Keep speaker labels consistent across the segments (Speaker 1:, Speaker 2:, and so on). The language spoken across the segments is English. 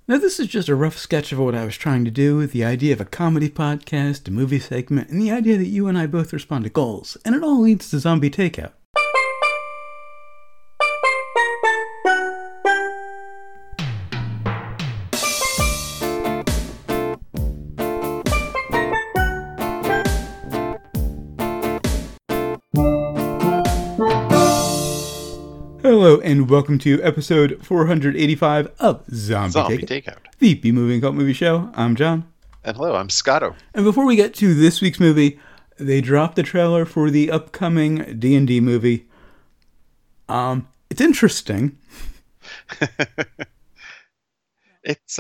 Speaker 1: Now, this is just a rough sketch of what I was trying to do with the idea of a comedy podcast, a movie segment, and the idea that you and I both respond to goals, and it all leads to Zombie Takeout. Hello, and welcome to episode 485 of Zombie Takeout, the B-Movie and Cult Movie Show. I'm John.
Speaker 2: And hello, I'm Scotto.
Speaker 1: And before we get to this week's movie, they dropped the trailer for the upcoming D&D movie. It's interesting.
Speaker 2: It's,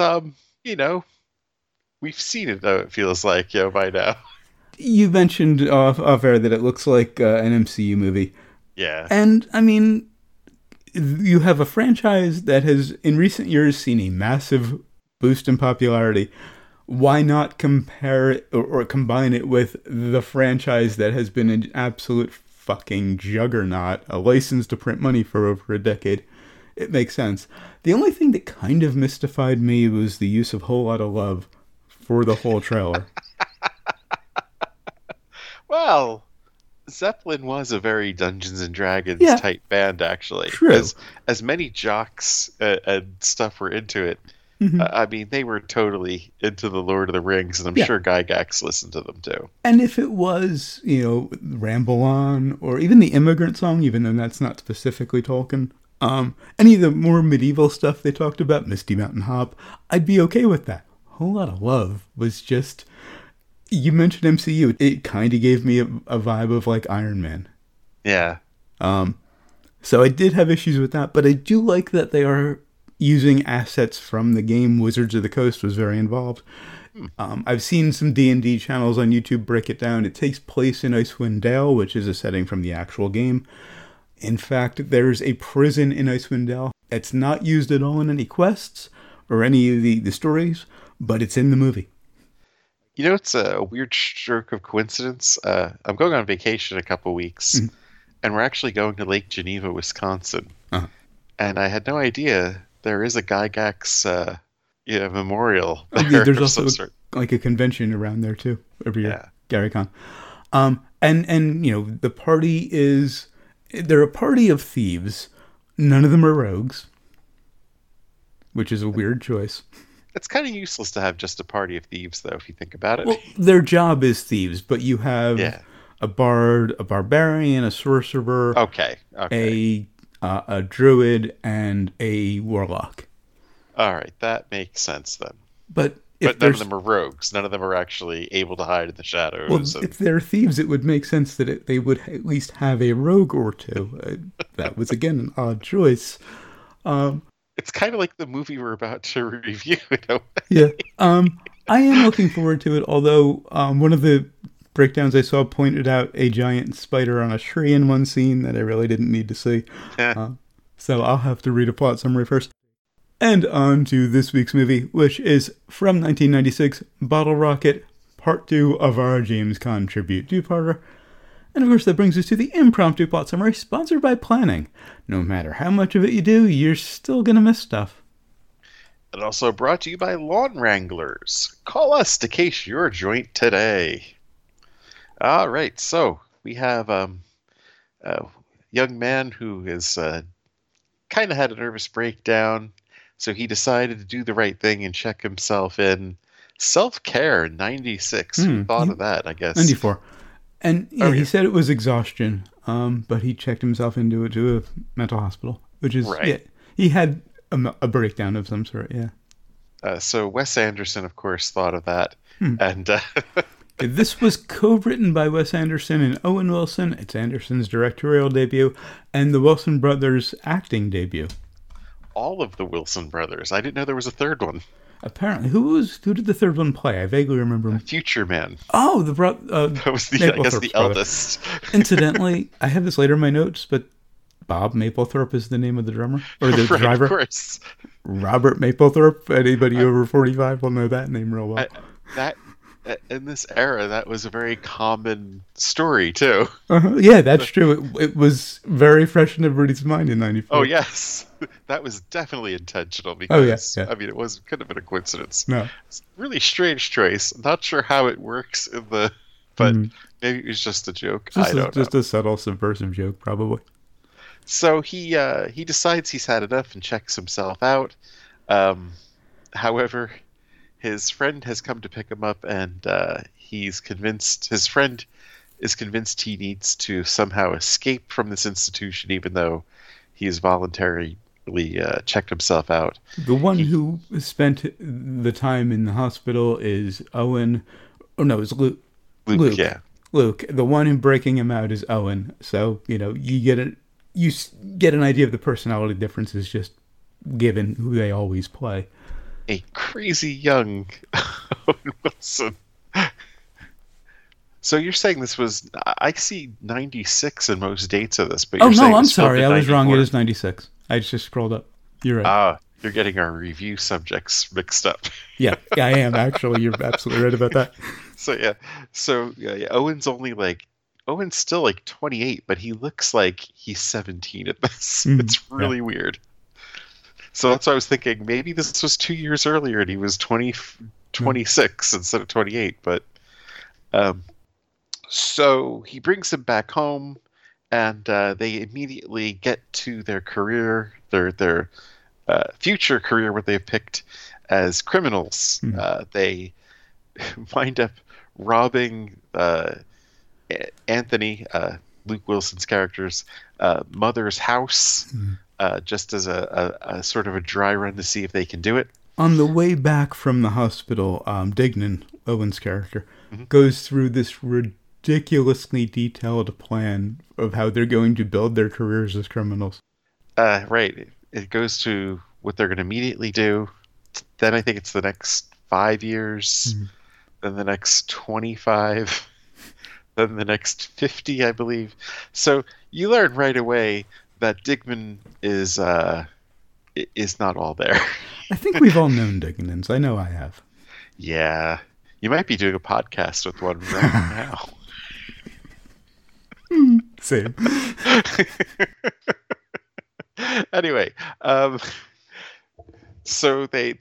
Speaker 2: we've seen it, though, it feels like, by now.
Speaker 1: You mentioned off air that it looks like an MCU movie.
Speaker 2: Yeah.
Speaker 1: And, I mean, you have a franchise that has, in recent years, seen a massive boost in popularity. Why not compare it or combine it with the franchise that has been an absolute fucking juggernaut, a license to print money for over a decade? It makes sense. The only thing that kind of mystified me was the use of Whole Lotta Love for the whole trailer.
Speaker 2: Well, Zeppelin was a very Dungeons and Dragons type band, actually.
Speaker 1: True.
Speaker 2: As many jocks and stuff were into it.
Speaker 1: Mm-hmm.
Speaker 2: I mean, they were totally into the Lord of the Rings, and I'm sure Gygax listened to them too.
Speaker 1: And if it was, Ramble On, or even the Immigrant Song, even though that's not specifically Tolkien, any of the more medieval stuff they talked about, Misty Mountain Hop, I'd be okay with that. Whole Lotta Love was just... You mentioned MCU. It kind of gave me a vibe of like Iron Man.
Speaker 2: Yeah.
Speaker 1: So I did have issues with that, but I do like that they are using assets from the game. Wizards of the Coast was very involved. I've seen some D&D channels on YouTube break it down. It takes place in Icewind Dale, which is a setting from the actual game. In fact, there's a prison in Icewind Dale. It's not used at all in any quests or any of the stories, but it's in the movie.
Speaker 2: It's a weird stroke of coincidence. I'm going on vacation in a couple weeks, and we're actually going to Lake Geneva, Wisconsin.
Speaker 1: Uh-huh.
Speaker 2: And I had no idea there is a Gygax memorial there.
Speaker 1: There's also like a convention around there too every year. GaryCon. And the party is... They're a party of thieves. None of them are rogues, which is a weird choice.
Speaker 2: It's kind of useless to have just a party of thieves, though, if you think about it.
Speaker 1: Well, their job is thieves, but you have a bard, a barbarian, a sorcerer, a druid, and a warlock.
Speaker 2: All right, that makes sense then.
Speaker 1: But
Speaker 2: none of them are rogues. None of them are actually able to hide in the shadows.
Speaker 1: Well, if they're thieves, it would make sense that they would at least have a rogue or two. That was, again, an odd choice.
Speaker 2: It's kind of like the movie we're about to review in a way.
Speaker 1: Yeah. I am looking forward to it, although one of the breakdowns I saw pointed out a giant spider on a tree in one scene that I really didn't need to see. So I'll have to read a plot summary first. And on to this week's movie, which is from 1996, Bottle Rocket, Part 2 of our James Caan tribute two-parter. And of course, that brings us to the impromptu plot summary, sponsored by Planning. No matter how much of it you do, you're still going to miss stuff.
Speaker 2: And also brought to you by Lawn Wranglers. Call us to case your joint today. All right, so we have a young man who has kind of had a nervous breakdown, so he decided to do the right thing and check himself in. Self-care, 96. Who thought of that, I guess?
Speaker 1: 94. And he said it was exhaustion, but he checked himself into a mental hospital, which is, he had a breakdown of some sort,
Speaker 2: So Wes Anderson, of course, thought of that. And
Speaker 1: this was co-written by Wes Anderson and Owen Wilson. It's Anderson's directorial debut and the Wilson brothers' acting debut.
Speaker 2: All of the Wilson brothers. I didn't know there was a third one.
Speaker 1: Apparently, who did the third one play? I vaguely remember him.
Speaker 2: Future Man.
Speaker 1: Oh,
Speaker 2: that was the eldest.
Speaker 1: Incidentally, I have this later in my notes, but Bob Mapplethorpe is the name of the drummer or the driver.
Speaker 2: Of course.
Speaker 1: Robert Mapplethorpe. Anybody over 45 will know that name real well.
Speaker 2: in this era, that was a very common story too.
Speaker 1: Yeah, that's true. It was very fresh in everybody's mind in '94.
Speaker 2: Oh yes, that was definitely intentional
Speaker 1: Oh yeah,
Speaker 2: because
Speaker 1: yeah.
Speaker 2: I mean it couldn't have been a coincidence.
Speaker 1: No.
Speaker 2: It's a really strange choice. Not sure how it works in the, but maybe it was just a joke. I don't know.
Speaker 1: Just a subtle subversive joke, probably.
Speaker 2: So he decides he's had enough and checks himself out. However, his friend has come to pick him up, and his friend is convinced he needs to somehow escape from this institution, even though he has voluntarily checked himself out.
Speaker 1: The one who spent the time in the hospital is Owen. Oh no, it's Luke.
Speaker 2: Luke, yeah.
Speaker 1: Luke. The one who breaking him out is Owen. So you get an idea of the personality differences just given who they always play.
Speaker 2: A crazy young Owen Wilson. So you're saying this was... I see 96 in most dates of this, but
Speaker 1: oh
Speaker 2: you're saying
Speaker 1: no, I'm
Speaker 2: it's filmed
Speaker 1: sorry,
Speaker 2: in
Speaker 1: I was
Speaker 2: 94.
Speaker 1: wrong. It is 96. I just scrolled up. You're right.
Speaker 2: You're getting our review subjects mixed up.
Speaker 1: Yeah, I am actually. You're absolutely right about that.
Speaker 2: So Owen's still like 28, but he looks like he's 17 at this. It's really weird. So that's why I was thinking maybe this was 2 years earlier and he was 26 instead of 28. But so he brings him back home, and they immediately get to their career, their future career, where they've picked as criminals. They wind up robbing Anthony, Luke Wilson's character's mother's house, just as a sort of a dry run to see if they can do it.
Speaker 1: On the way back from the hospital, Dignan, Owen's character, goes through this ridiculously detailed plan of how they're going to build their careers as criminals.
Speaker 2: Right. It goes to what they're going to immediately do. Then I think it's the next 5 years, then the next 25, then the next 50, I believe. So you learn right away that Dignan is not all there.
Speaker 1: I think we've all known Dignans. I know I have.
Speaker 2: Yeah. You might be doing a podcast with one right now.
Speaker 1: Same.
Speaker 2: Anyway, so they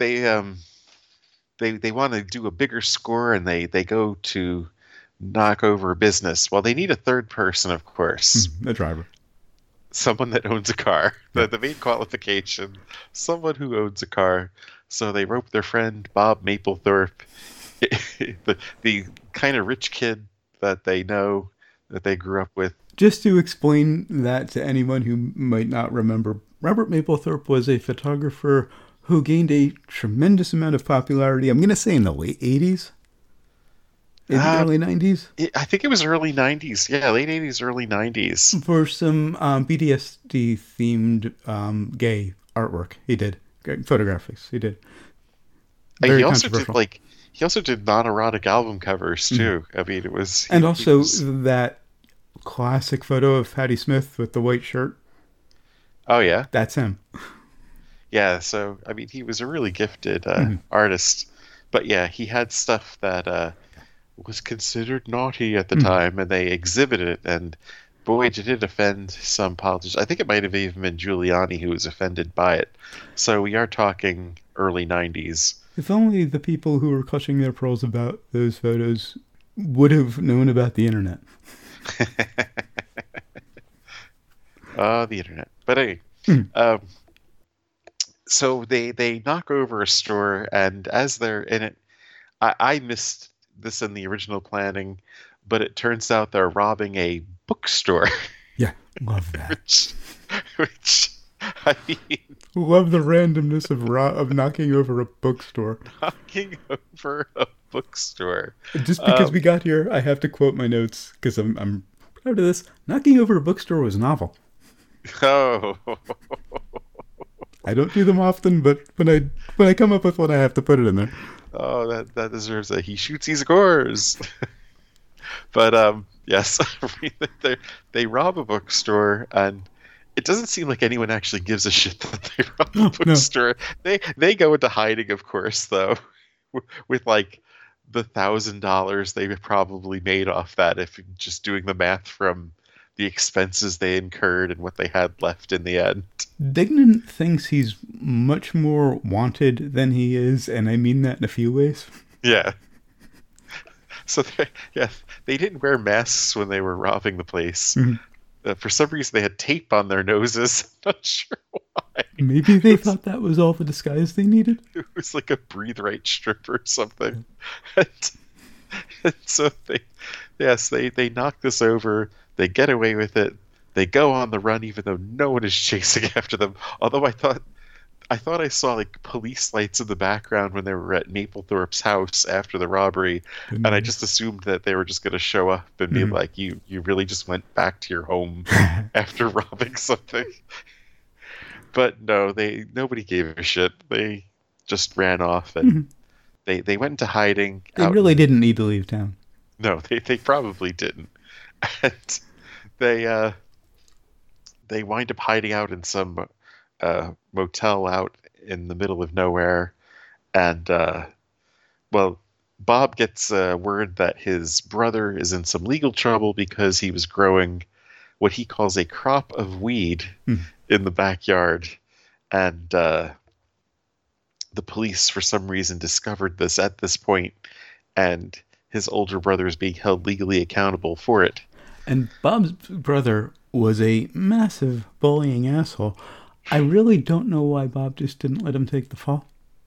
Speaker 2: want to do a bigger score, and they go to knock over a business. Well, they need a third person, of course.
Speaker 1: A driver.
Speaker 2: Someone that owns a car. The main qualification, someone who owns a car. So they rope their friend Bob Mapplethorpe, the kind of rich kid that they know, that they grew up with.
Speaker 1: Just to explain that to anyone who might not remember, Robert Mapplethorpe was a photographer who gained a tremendous amount of popularity, I'm going to say in the late 80s? Maybe early 90s?
Speaker 2: I think it was early 90s. Yeah, late 80s, early 90s.
Speaker 1: For some BDSD-themed gay artwork. He did. Photographics. He did. Very
Speaker 2: He also did non-erotic album covers, too. I mean, it was...
Speaker 1: And also that classic photo of Patti Smith with the white shirt.
Speaker 2: Oh, yeah?
Speaker 1: That's him.
Speaker 2: Yeah, so, I mean, he was a really gifted artist. But yeah, he had stuff that was considered naughty at the time, and they exhibited it, and boy, did it offend some politicians. I think it might have even been Giuliani who was offended by it. So we are talking early 90s.
Speaker 1: If only the people who were clutching their pearls about those photos would have known about the internet.
Speaker 2: The internet. But anyway, so they knock over a store, and as they're in it, I missed this in the original planning, but it turns out they're robbing a bookstore.
Speaker 1: Yeah, love that.
Speaker 2: which I mean,
Speaker 1: love the randomness of knocking over a bookstore.
Speaker 2: Knocking over a bookstore.
Speaker 1: Just because we got here, I have to quote my notes because I'm proud of this. Knocking over a bookstore was novel.
Speaker 2: Oh.
Speaker 1: I don't do them often, but when I come up with one, I have to put it in there.
Speaker 2: Oh, that deserves a he shoots, he scores. But yes, they rob a bookstore, and it doesn't seem like anyone actually gives a shit that they rob a bookstore. No. They go into hiding, of course, though, with like the $1,000 they probably made off that, if just doing the math from the expenses they incurred and what they had left in the end.
Speaker 1: Dignan thinks he's much more wanted than he is, and I mean that in a few ways.
Speaker 2: Yeah. So they didn't wear masks when they were robbing the place.
Speaker 1: Mm-hmm.
Speaker 2: For some reason, they had tape on their noses. I'm not sure why.
Speaker 1: Maybe they thought that was all the disguise they needed.
Speaker 2: It was like a breathe right strip or something. And so they knock this over. They get away with it. They go on the run, even though no one is chasing after them. Although I thought I saw like police lights in the background when they were at Mapplethorpe's house after the robbery, and I just assumed that they were just going to show up and be like, "You really just went back to your home after robbing something." But no, nobody gave a shit. They just ran off, and they went into hiding.
Speaker 1: They really didn't need to leave town.
Speaker 2: No, they probably didn't, and they wind up hiding out in some motel out in the middle of nowhere, and Bob gets word that his brother is in some legal trouble because he was growing what he calls a crop of weed in the backyard, and the police for some reason discovered this at this point, and his older brother is being held legally accountable for it.
Speaker 1: And Bob's brother was a massive bullying asshole. I really don't know why Bob just didn't let him take the fall.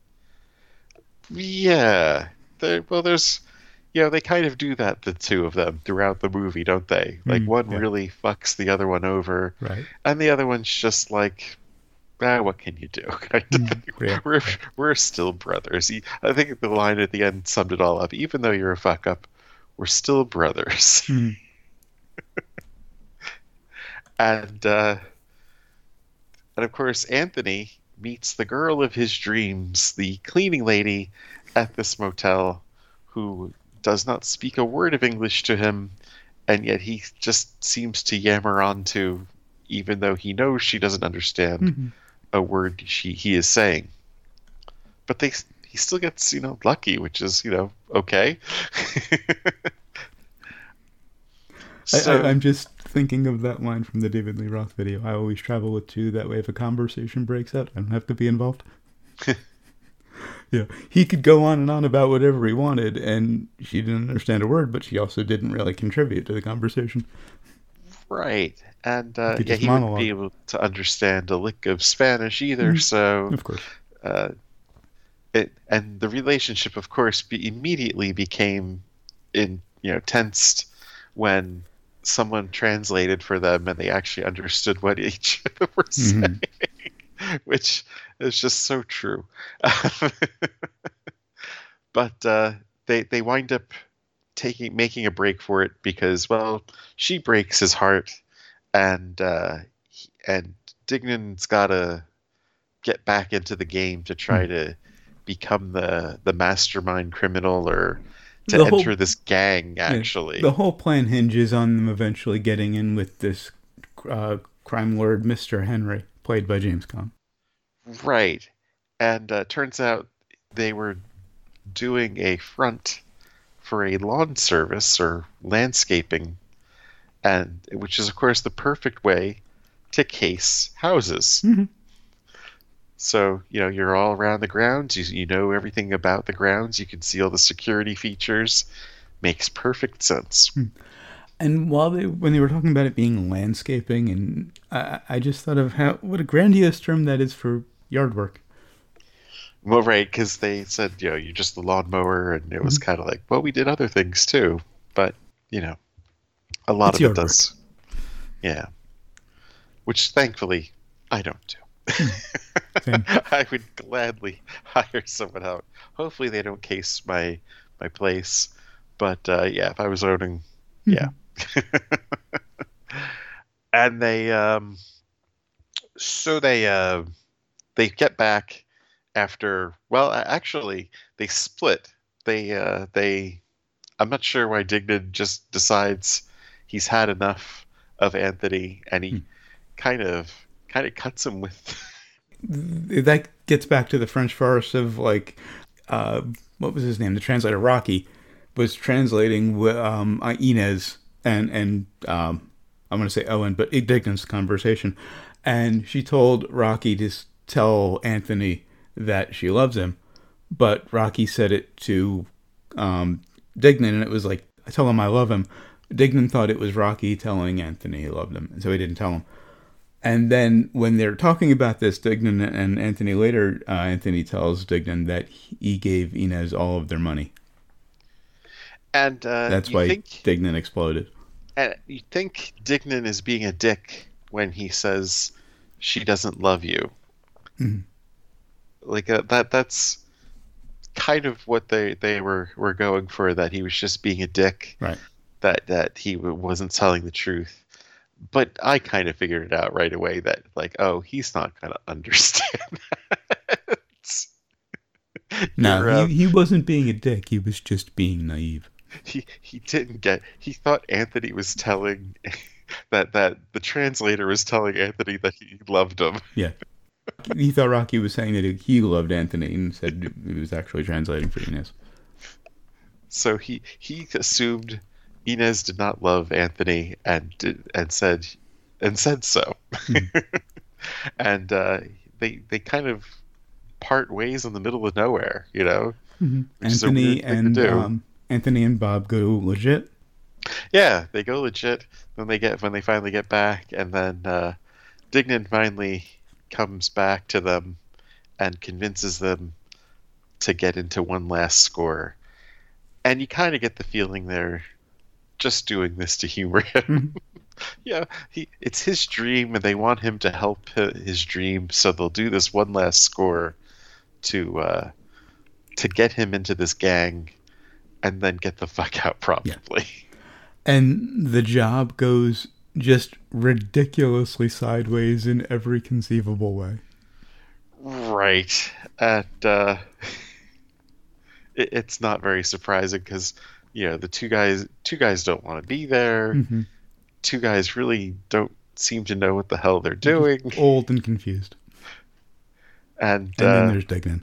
Speaker 2: Yeah. There's... they kind of do that, the two of them, throughout the movie, don't they? Like, one really fucks the other one over.
Speaker 1: Right.
Speaker 2: And the other one's just like, what can you do? Kind of thing. Yeah. We're still brothers. I think the line at the end summed it all up. Even though you're a fuck-up, we're still brothers. And of course, Anthony meets the girl of his dreams, the cleaning lady at this motel, who does not speak a word of English to him, and yet he just seems to yammer on to, even though he knows she doesn't understand a word he is saying. But he still gets, lucky, which is, okay.
Speaker 1: So, I'm just thinking of that line from the David Lee Roth video. I always travel with two. That way, if a conversation breaks out, I don't have to be involved. Yeah, he could go on and on about whatever he wanted, and she didn't understand a word, but she also didn't really contribute to the conversation.
Speaker 2: Right, and he wouldn't be able to understand a lick of Spanish either. So,
Speaker 1: of course,
Speaker 2: and the relationship, of course, immediately became tensed when someone translated for them and they actually understood what each of them were saying, which is just so true. But they wind up making a break for it because, she breaks his heart, and Dignan's got to get back into the game to try to become the mastermind criminal, or to enter this gang, actually.
Speaker 1: The whole plan hinges on them eventually getting in with this crime lord, Mr. Henry, played by James Caan.
Speaker 2: Right. And turns out they were doing a front for a lawn service or landscaping, and which is, of course, the perfect way to case houses. So, you're all around the grounds. You know everything about the grounds. You can see all the security features. Makes perfect sense.
Speaker 1: And when they were talking about it being landscaping, and I just thought of what a grandiose term that is for yard work.
Speaker 2: Well, right, because they said, you're just the lawnmower, and it was kind of like, we did other things too. But, a lot of it does. Work. Yeah. Which, thankfully, I don't do. I would gladly hire someone out. Hopefully they don't case my place, but if I was owning, and they get back after, actually they split. I'm not sure why Dignan just decides he's had enough of Anthony, and he kind of cuts him with.
Speaker 1: That gets back to the French farce of, like, what was his name? The translator Rocky was translating Inez and I'm going to say Owen, but Dignan's conversation, and she told Rocky to tell Anthony that she loves him, but Rocky said it to Dignan, and it was like, I tell him I love him. Dignan thought it was Rocky telling Anthony he loved him, and so he didn't tell him. And then when they're talking about this, Dignan and Anthony later, Anthony tells Dignan that he gave Inez all of their money.
Speaker 2: And
Speaker 1: that's why Dignan exploded.
Speaker 2: And you think Dignan is being a dick when he says she doesn't love you. Mm-hmm. Like that's kind of what they were going for, that he was just being a dick.
Speaker 1: Right.
Speaker 2: That he wasn't telling the truth. But I kind of figured it out right away that, like, oh, he's not going to understand that.
Speaker 1: No, he wasn't being a dick. He was just being naive.
Speaker 2: He didn't get... He thought Anthony was telling... that the translator was telling Anthony that he loved him.
Speaker 1: Yeah. He thought Rocky was saying that he loved Anthony and said he was actually translating for Inez.
Speaker 2: So he assumed Inez did not love Anthony and said so. And they kind of part ways in the middle of nowhere, you know.
Speaker 1: Mm-hmm. Anthony and Bob go legit.
Speaker 2: Yeah, they go legit when they finally get back, and then Dignan finally comes back to them and convinces them to get into one last score. And you kind of get the feeling they're just doing this to humor him. Mm-hmm. Yeah, it's his dream, and they want him to help his dream, so they'll do this one last score to get him into this gang, and then get the fuck out promptly. Yeah.
Speaker 1: And the job goes just ridiculously sideways in every conceivable way.
Speaker 2: Right. And it's not very surprising because, you know, the two guys don't want to be there. Mm-hmm. Two guys really don't seem to know what the hell they're doing.
Speaker 1: Just old and confused.
Speaker 2: And
Speaker 1: then there's Dignan.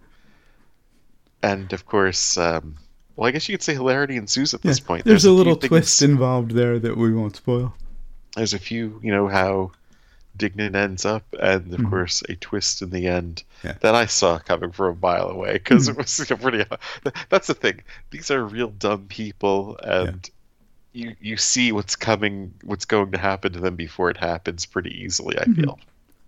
Speaker 2: And of course, well, I guess you could say hilarity ensues at this point.
Speaker 1: There's a little twist involved there that we won't spoil.
Speaker 2: There's a few, you know, how Dignan ends up, and of course a twist in the end that I saw coming from a mile away, because it was pretty... That's the thing. These are real dumb people, and you see what's going to happen to them before it happens pretty easily, I feel.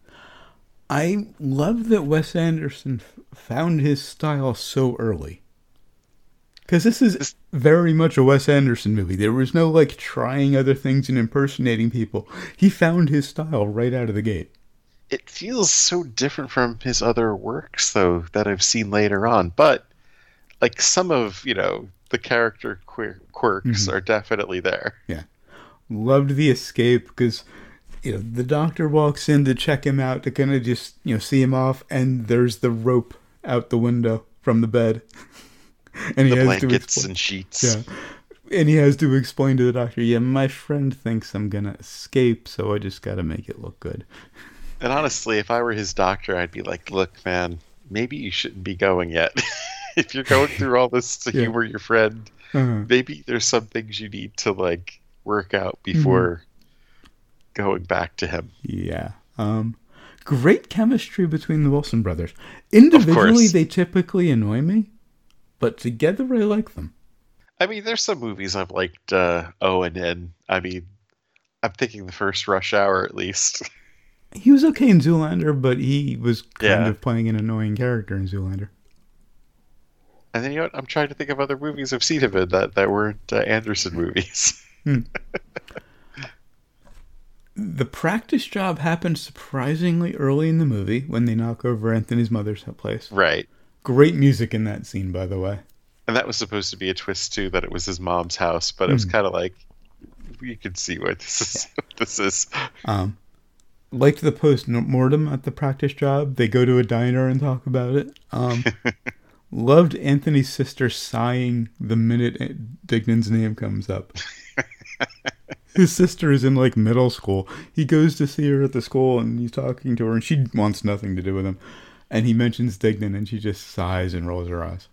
Speaker 1: I love that Wes Anderson found his style so early. Because this is very much a Wes Anderson movie. There was no, like, trying other things and impersonating people. He found his style right out of the gate.
Speaker 2: It feels so different from his other works, though, that I've seen later on. But, like, some of, you know, the character quirks are definitely there.
Speaker 1: Yeah. Loved the escape, because, you know, the doctor walks in to check him out to kind of just, you know, see him off, and there's the rope out the window from the bed. And
Speaker 2: the blankets and sheets.
Speaker 1: Yeah. And he has to explain to the doctor, my friend thinks I'm going to escape, so I just got to make it look good.
Speaker 2: And honestly, if I were his doctor, I'd be like, look, man, maybe you shouldn't be going yet. If you're going through all this to humor your friend, maybe there's some things you need to, like, work out before going back to him.
Speaker 1: Yeah. Great chemistry between the Wilson brothers. Individually, they typically annoy me. But together, I like them.
Speaker 2: I mean, there's some movies I've liked Owen in. I mean, I'm thinking the first Rush Hour, at least.
Speaker 1: He was okay in Zoolander, but he was kind of playing an annoying character in Zoolander.
Speaker 2: And then, you know what? I'm trying to think of other movies I've seen him in that weren't Anderson movies.
Speaker 1: The practice job happened surprisingly early in the movie when they knock over Anthony's mother's place.
Speaker 2: Right.
Speaker 1: Great music in that scene, by the way.
Speaker 2: And that was supposed to be a twist, too, that it was his mom's house. But it was kind of like, you could see what this is.
Speaker 1: Liked the post-mortem at the practice job. They go to a diner and talk about it. Loved Anthony's sister sighing the minute Dignan's name comes up. His sister is in, like, middle school. He goes to see her at the school, and he's talking to her, and she wants nothing to do with him. And he mentions Dignan, and she just sighs and rolls her eyes.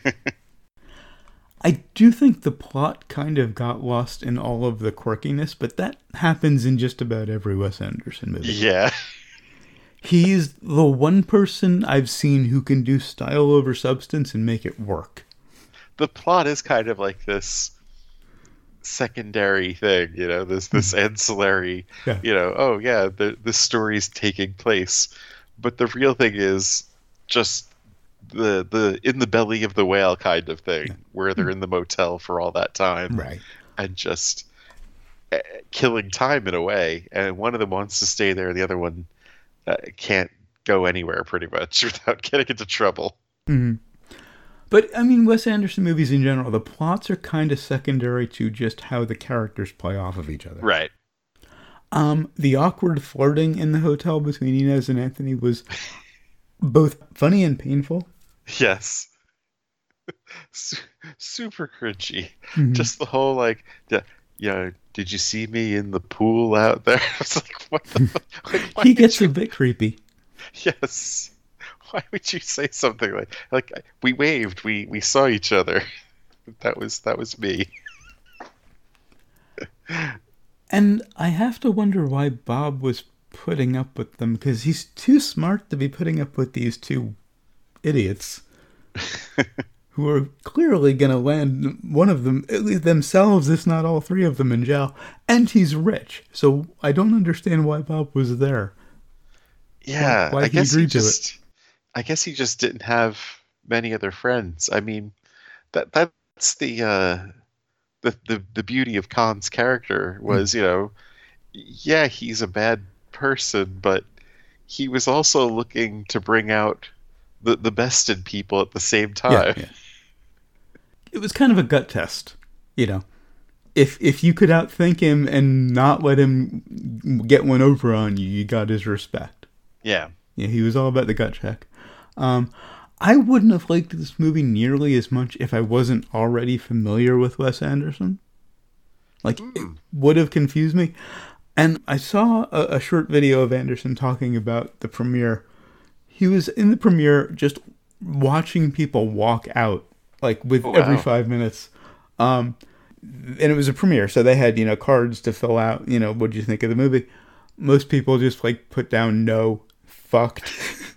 Speaker 1: I do think the plot kind of got lost in all of the quirkiness, but that happens in just about every Wes Anderson movie.
Speaker 2: Yeah.
Speaker 1: He's the one person I've seen who can do style over substance and make it work.
Speaker 2: The plot is kind of like this secondary thing, this ancillary, oh yeah, the story's taking place. But the real thing is just the in the belly of the whale kind of thing, where they're in the motel for all that time,
Speaker 1: right?
Speaker 2: And just killing time in a way. And one of them wants to stay there, and the other one can't go anywhere pretty much without getting into trouble.
Speaker 1: Mm-hmm. But I mean, Wes Anderson movies in general, the plots are kind of secondary to just how the characters play off of each other.
Speaker 2: Right.
Speaker 1: The awkward flirting in the hotel between Inez and Anthony was both funny and painful.
Speaker 2: Yes. Super cringy. Mm-hmm. Just the whole, like, did you see me in the pool out there? I was like, what the
Speaker 1: He gets a bit creepy.
Speaker 2: Yes. Why would you say something like we waved, we saw each other. That was me.
Speaker 1: And I have to wonder why Bob was putting up with them, because he's too smart to be putting up with these two idiots who are clearly going to land one of them, at least themselves, if not all three of them, in jail. And he's rich, so I don't understand why Bob was there.
Speaker 2: Yeah,
Speaker 1: why he agreed to it.
Speaker 2: I guess he just didn't have many other friends. I mean, that's the beauty of Khan's character was, yeah, he's a bad person, but he was also looking to bring out the best in people at the same time.
Speaker 1: Yeah. It was kind of a gut test, If you could outthink him and not let him get one over on you, you got his respect.
Speaker 2: Yeah.
Speaker 1: Yeah, he was all about the gut check. I wouldn't have liked this movie nearly as much if I wasn't already familiar with Wes Anderson. It would have confused me. And I saw a short video of Anderson talking about the premiere. He was in the premiere just watching people walk out, every 5 minutes. And it was a premiere, so they had, cards to fill out, what did you think of the movie? Most people just, put down no, fucked.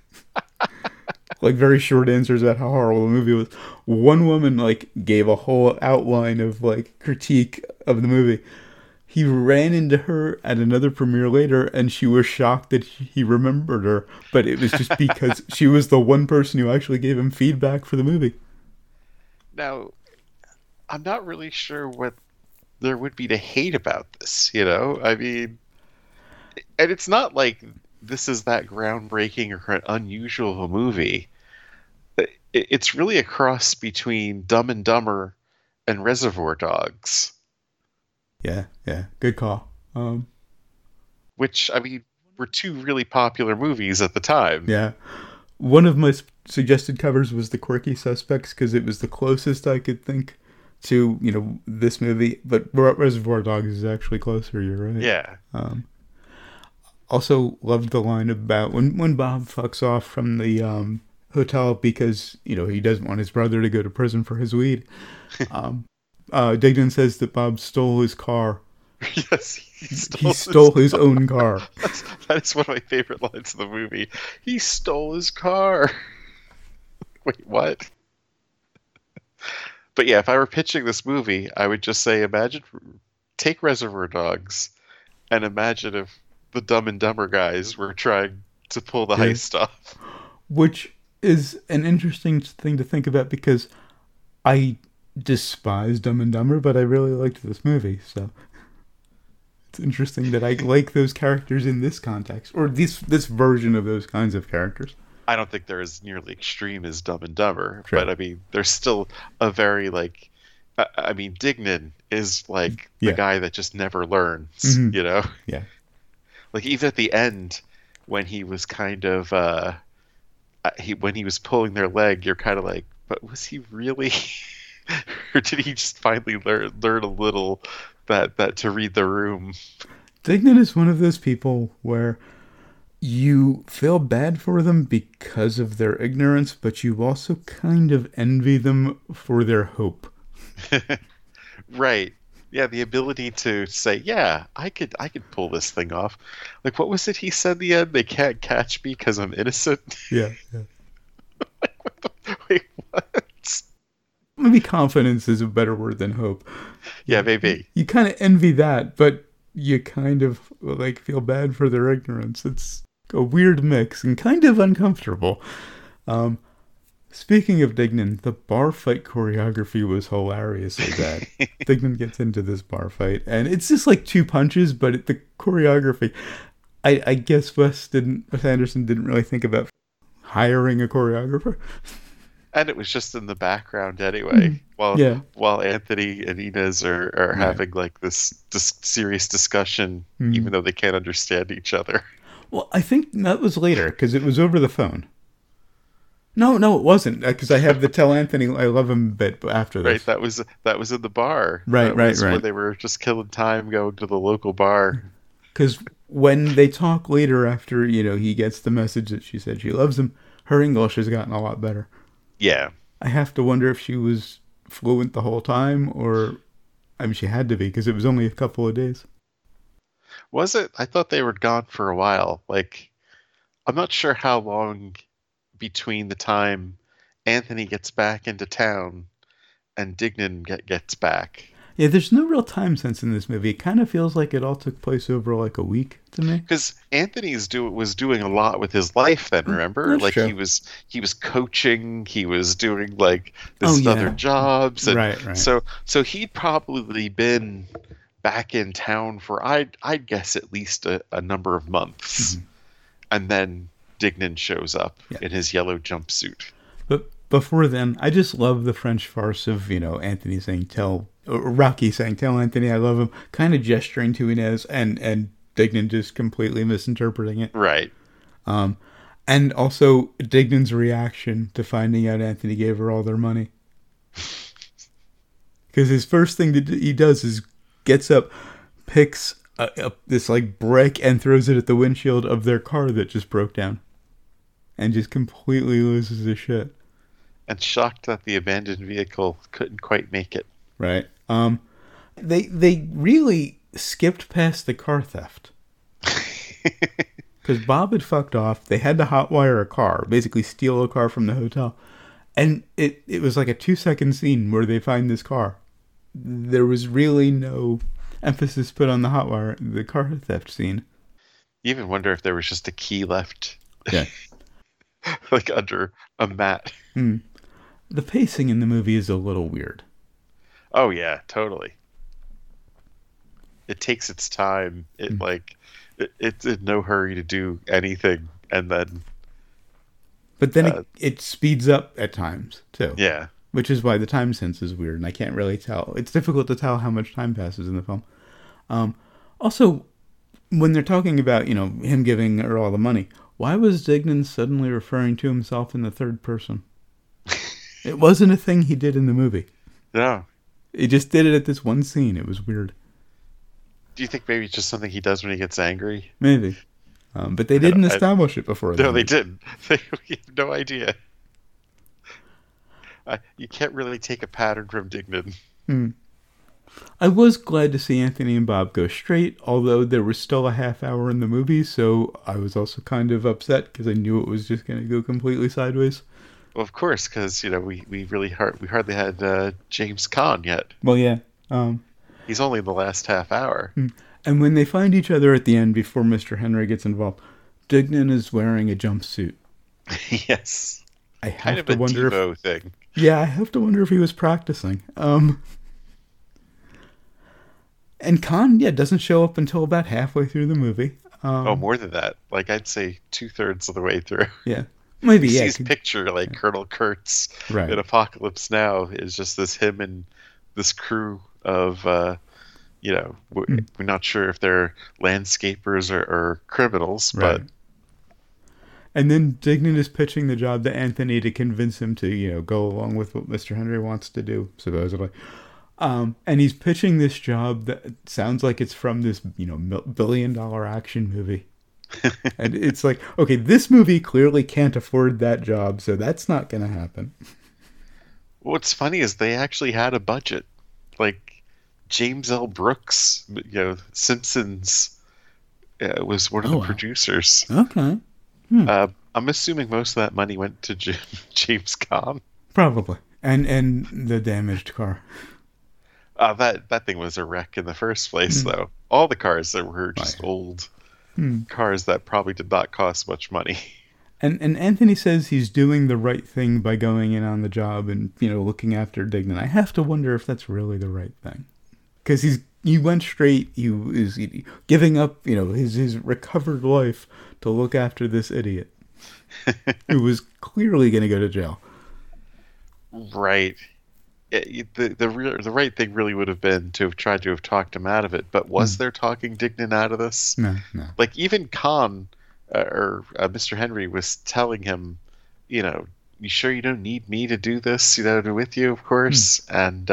Speaker 1: Very short answers about how horrible the movie was. One woman, gave a whole outline of, critique of the movie. He ran into her at another premiere later, and she was shocked that he remembered her. But it was just because she was the one person who actually gave him feedback for the movie.
Speaker 2: Now, I'm not really sure what there would be to hate about this, I mean, and it's not like this is that groundbreaking or unusual of a movie. It's really a cross between Dumb and Dumber and Reservoir Dogs.
Speaker 1: Yeah, good call.
Speaker 2: Which, I mean, were two really popular movies at the time.
Speaker 1: Yeah. One of my suggested covers was The Quirky Suspects, because it was the closest I could think to, this movie. But Reservoir Dogs is actually closer, you're right.
Speaker 2: Yeah.
Speaker 1: Also loved the line about when Bob fucks off from the hotel because, he doesn't want his brother to go to prison for his weed. Dignan says that Bob stole his car.
Speaker 2: Yes,
Speaker 1: he stole his own car.
Speaker 2: That is one of my favorite lines of the movie. He stole his car. Wait, what? But yeah, if I were pitching this movie, I would just say, take Reservoir Dogs and imagine if the Dumb and Dumber guys were trying to pull the heist off.
Speaker 1: Which is an interesting thing to think about, because I despise Dumb and Dumber, but I really liked this movie, so it's interesting that I like those characters in this context, or this version of those kinds of characters.
Speaker 2: I don't think they're as nearly extreme as Dumb and Dumber,
Speaker 1: sure.
Speaker 2: But I mean, there's still a very Dignan is the guy that just never learns,
Speaker 1: mm-hmm. Yeah.
Speaker 2: Even at the end, when he was kind of when he was pulling their leg, you're kind of like, but was he really? Or did he just finally learn a little that to read the room?
Speaker 1: Dignan is one of those people where you feel bad for them because of their ignorance, but you also kind of envy them for their hope.
Speaker 2: Right. Yeah, the ability to say, "Yeah, I could pull this thing off." Like, what was it he said in the end? They can't catch me because I'm innocent.
Speaker 1: Yeah, yeah.
Speaker 2: Wait, what?
Speaker 1: Maybe confidence is a better word than hope.
Speaker 2: Yeah, maybe.
Speaker 1: You kind of envy that, but you kind of like feel bad for their ignorance. It's a weird mix and kind of uncomfortable. Um, Speaking of Dignan, the bar fight choreography was hilariously bad. Dignan gets into this bar fight, and it's just like two punches, but the choreography, I guess Wes Anderson didn't really think about hiring a choreographer.
Speaker 2: And it was just in the background anyway,
Speaker 1: Yeah.
Speaker 2: while Anthony and Inez are
Speaker 1: Right.
Speaker 2: having like this serious discussion, even though they can't understand each other.
Speaker 1: Well, I think that was later because it was over the phone. No, it wasn't because I have the tell Anthony I love him bit after this.
Speaker 2: Right, that was in the bar.
Speaker 1: Right,
Speaker 2: That
Speaker 1: right,
Speaker 2: was where
Speaker 1: right.
Speaker 2: they were just killing time going to the local bar.
Speaker 1: Because when they talk later after, he gets the message that she said she loves him, her English has gotten a lot better.
Speaker 2: Yeah.
Speaker 1: I have to wonder if she was fluent the whole time or, I mean, she had to be because it was only a couple of days.
Speaker 2: Was it? I thought they were gone for a while. Like, I'm not sure how long between the time Anthony gets back into town and Dignan gets back.
Speaker 1: Yeah, there's no real time sense in this movie. It kind of feels like it all took place over like a week to me.
Speaker 2: Because was doing a lot with his life then. Remember,
Speaker 1: That's
Speaker 2: like
Speaker 1: true.
Speaker 2: he was coaching, he was doing like
Speaker 1: Oh,
Speaker 2: this
Speaker 1: yeah.
Speaker 2: other jobs, and
Speaker 1: Right.
Speaker 2: so he'd probably been back in town for I'd guess at least a number of months, and then Dignan shows up in his yellow jumpsuit.
Speaker 1: But before then, I just love the French farce of, Anthony saying or Rocky saying tell Anthony I love him, kind of gesturing to Inez and Dignan just completely misinterpreting it.
Speaker 2: Right.
Speaker 1: And also Dignan's reaction to finding out Anthony gave her all their money. Because his first thing that he does is gets up, picks this like brick and throws it at the windshield of their car that just broke down. And just completely loses his shit.
Speaker 2: And shocked that the abandoned vehicle couldn't quite make it.
Speaker 1: Right. They really skipped past the car theft. Because Bob had fucked off. They had to hotwire a car, basically steal a car from the hotel. And it was like a 2-second scene where they find this car. There was really no emphasis put on the car theft scene.
Speaker 2: You even wonder if there was just a key left.
Speaker 1: Yeah.
Speaker 2: Like under a mat.
Speaker 1: The pacing in the movie is a little weird.
Speaker 2: Oh yeah, totally. It takes its time. It's in no hurry to do anything, and then.
Speaker 1: But then it speeds up at times too.
Speaker 2: Yeah.
Speaker 1: Which is why the time sense is weird, and I can't really tell. It's difficult to tell how much time passes in the film. Also, when they're talking about him giving her all the money, why was Dignan suddenly referring to himself in the third person? It wasn't a thing he did in the movie.
Speaker 2: No.
Speaker 1: He just did it at this one scene. It was weird.
Speaker 2: Do you think maybe it's just something he does when he gets angry?
Speaker 1: Maybe. But they didn't establish it before.
Speaker 2: No, they didn't. We have no idea. You can't really take a pattern from Dignan.
Speaker 1: I was glad to see Anthony and Bob go straight, although there was still a half hour in the movie, so I was also kind of upset because I knew it was just going to go completely sideways.
Speaker 2: Well, of course, because we hardly had James Caan yet.
Speaker 1: Well, yeah.
Speaker 2: He's only in the last half hour.
Speaker 1: And when they find each other at the end before Mr. Henry gets involved, Dignan is wearing a jumpsuit.
Speaker 2: Yes.
Speaker 1: I have
Speaker 2: Kind of
Speaker 1: to
Speaker 2: a
Speaker 1: wonder
Speaker 2: Devo thing.
Speaker 1: Yeah, I have to wonder if he was practicing. And Khan, doesn't show up until about halfway through the movie.
Speaker 2: More than that. Like, I'd say 2/3 of the way through.
Speaker 1: Yeah. Maybe,
Speaker 2: You
Speaker 1: yeah.
Speaker 2: see his picture, like Colonel Kurtz
Speaker 1: Right.
Speaker 2: in Apocalypse Now, is just him and this crew of, we're not sure if they're landscapers or criminals,
Speaker 1: Right.
Speaker 2: but
Speaker 1: And then Dignan is pitching the job to Anthony to convince him to, go along with what Mr. Henry wants to do, supposedly. And he's pitching this job that sounds like it's from this, $1 billion action movie. And it's like, okay, this movie clearly can't afford that job, so that's not going to happen.
Speaker 2: What's funny is they actually had a budget. Like James L. Brooks, Simpsons, was one of the
Speaker 1: Oh, wow.
Speaker 2: producers.
Speaker 1: Okay.
Speaker 2: I'm assuming most of that money went to James Caan.
Speaker 1: Probably. And the damaged car.
Speaker 2: That thing was a wreck in the first place, though. All the cars that were just old cars that probably did not cost much money.
Speaker 1: And Anthony says he's doing the right thing by going in on the job and, looking after Dignan. I have to wonder if that's really the right thing. Because he went straight, he was giving up, his recovered life to look after this idiot who was clearly going to go to jail.
Speaker 2: Right. The right thing really would have been to have tried to have talked him out of it. But was there talking Dignan out of this?
Speaker 1: No.
Speaker 2: Like even Caan or Mr. Henry was telling him, you sure you don't need me to do this, with you, of course. And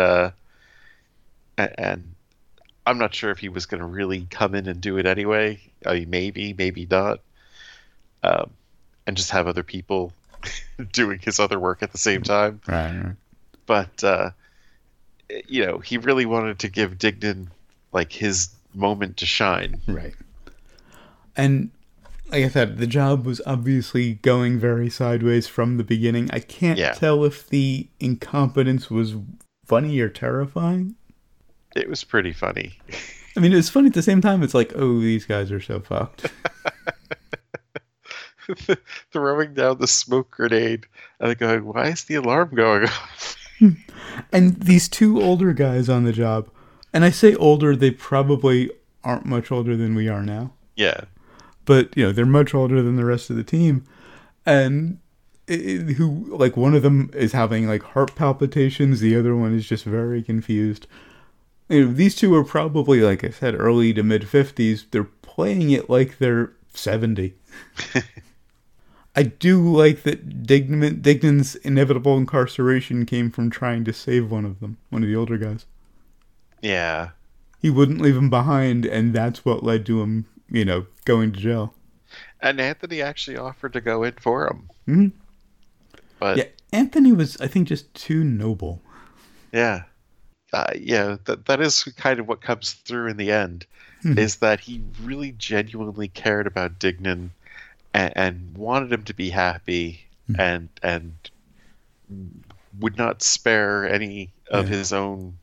Speaker 2: I'm not sure if he was going to really come in and do it anyway. I mean, maybe not. And just have other people doing his other work at the same time.
Speaker 1: Right.
Speaker 2: But, he really wanted to give Dignan, like, his moment to shine.
Speaker 1: Right. And like I said, the job was obviously going very sideways from the beginning. I can't tell if the incompetence was funny or terrifying.
Speaker 2: It was pretty funny.
Speaker 1: I mean, it was funny at the same time. It's like, oh, these guys are so fucked.
Speaker 2: Throwing down the smoke grenade and they're going, why is the alarm going off?
Speaker 1: And these two older guys on the job, and I say older, they probably aren't much older than we are now.
Speaker 2: Yeah.
Speaker 1: But, they're much older than the rest of the team. And one of them is having like heart palpitations. The other one is just very confused. These two are probably, like I said, early to mid 50s. They're playing it like they're 70. I do like that Dignan's inevitable incarceration came from trying to save one of the older guys.
Speaker 2: Yeah.
Speaker 1: He wouldn't leave him behind, and that's what led to him, going to jail.
Speaker 2: And Anthony actually offered to go in for him.
Speaker 1: Mm-hmm.
Speaker 2: But
Speaker 1: yeah, Anthony was, I think, just too noble.
Speaker 2: Yeah. That is kind of what comes through in the end, is that he really genuinely cared about Dignan and wanted him to be happy and would not spare any of his own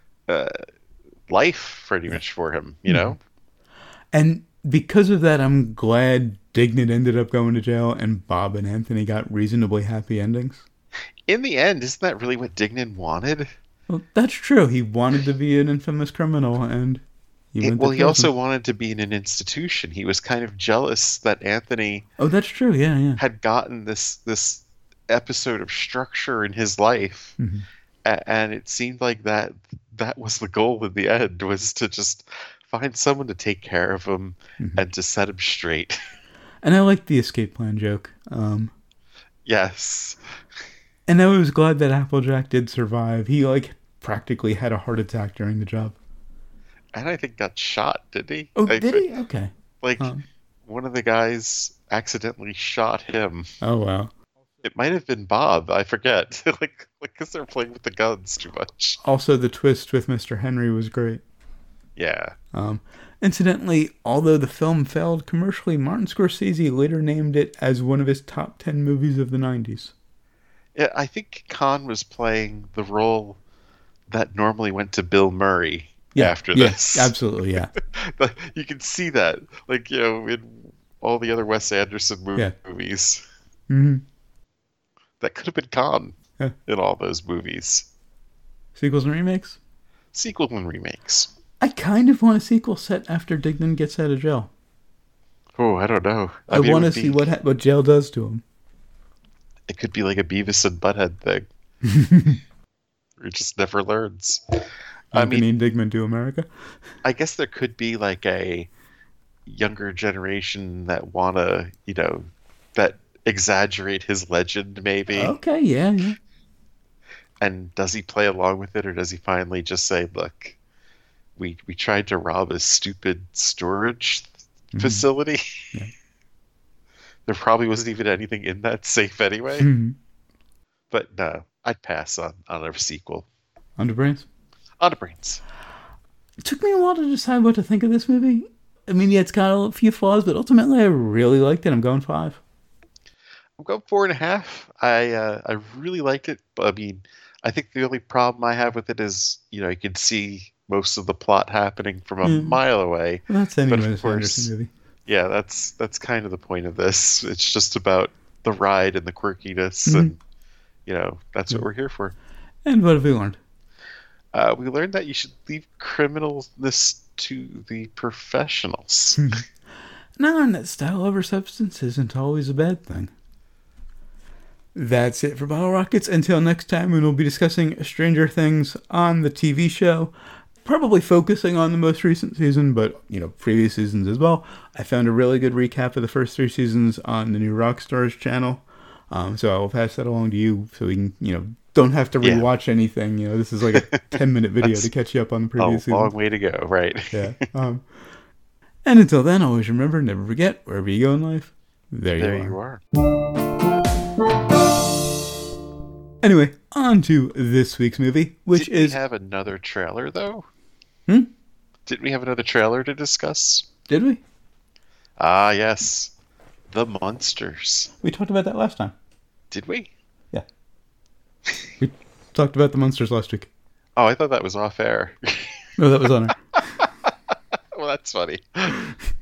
Speaker 2: life pretty much for him, know?
Speaker 1: And because of that, I'm glad Dignan ended up going to jail and Bob and Anthony got reasonably happy endings.
Speaker 2: In the end, isn't that really what Dignan wanted?
Speaker 1: Well, that's true. He wanted to be an infamous criminal, and he
Speaker 2: also wanted to be in an institution. He was kind of jealous that Anthony.
Speaker 1: Oh, that's true. Yeah.
Speaker 2: Had gotten this episode of structure in his life, and it seemed like that was the goal in the end, was to just find someone to take care of him and to set him straight.
Speaker 1: And I like the escape plan joke.
Speaker 2: Yes.
Speaker 1: And I was glad that Applejack did survive. He, practically had a heart attack during the job.
Speaker 2: And I think got shot, did he?
Speaker 1: Oh, did he? Okay.
Speaker 2: One of the guys accidentally shot him.
Speaker 1: Oh, wow.
Speaker 2: It might have been Bob. I forget. Because they're playing with the guns too much.
Speaker 1: Also, the twist with Mr. Henry was great.
Speaker 2: Yeah.
Speaker 1: Incidentally, although the film failed commercially, Martin Scorsese later named it as one of his top 10 movies of the 90s.
Speaker 2: Yeah, I think Caan was playing the role that normally went to Bill Murray after this.
Speaker 1: Yeah, absolutely, yeah.
Speaker 2: You can see that, in all the other Wes Anderson movies.
Speaker 1: Mm-hmm.
Speaker 2: That could have been Caan in all those movies.
Speaker 1: Sequels and remakes?
Speaker 2: Sequel and remakes.
Speaker 1: I kind of want a sequel set after Dignan gets out of jail.
Speaker 2: Oh, I don't know.
Speaker 1: I want to see what jail does to him.
Speaker 2: It could be like a Beavis and Butthead thing. He just never learns.
Speaker 1: Anthony Dignan to America?
Speaker 2: I guess there could be like a younger generation that want to, that exaggerate his legend maybe.
Speaker 1: Okay, yeah.
Speaker 2: And does he play along with it, or does he finally just say, look, we tried to rob a stupid storage facility?
Speaker 1: Yeah.
Speaker 2: there probably wasn't even anything in that safe anyway.
Speaker 1: Mm-hmm.
Speaker 2: But no, I'd pass on a sequel.
Speaker 1: Underbrains?
Speaker 2: Underbrains.
Speaker 1: It took me a while to decide what to think of this movie. I mean, yeah, it's got a few flaws, but ultimately I really liked it. I'm going 5.
Speaker 2: I'm going 4.5. I really liked it. But I mean, I think the only problem I have with it is, you can see most of the plot happening from a mile away.
Speaker 1: Well, that's any
Speaker 2: but
Speaker 1: Wes Anderson movie.
Speaker 2: Yeah, that's kind of the point of this. It's just about the ride and the quirkiness, and that's what we're here for.
Speaker 1: And what have we learned?
Speaker 2: We learned that you should leave criminalness to the professionals.
Speaker 1: Now, and that style over substance isn't always a bad thing. That's it for Bottle Rockets. Until next time, when we'll be discussing Stranger Things on the TV show. Probably focusing on the most recent season, but, previous seasons as well. I found a really good recap of the first 3 seasons on the new Rockstars channel. So I will pass that along to you so we can, don't have to rewatch anything. This is like a 10-minute video to catch you up on the previous season.
Speaker 2: A long way to go, right?
Speaker 1: Yeah. And until then, always remember, never forget, wherever you go in life, there you are. Anyway, on to this week's movie, which
Speaker 2: Did we have another trailer, though? Didn't we have another trailer to discuss?
Speaker 1: Did we?
Speaker 2: Ah, yes. The Munsters.
Speaker 1: We talked about that last time.
Speaker 2: Did we?
Speaker 1: Yeah. We talked about the Munsters last week.
Speaker 2: Oh, I thought that was off air.
Speaker 1: No, that was on air.
Speaker 2: Well, that's funny.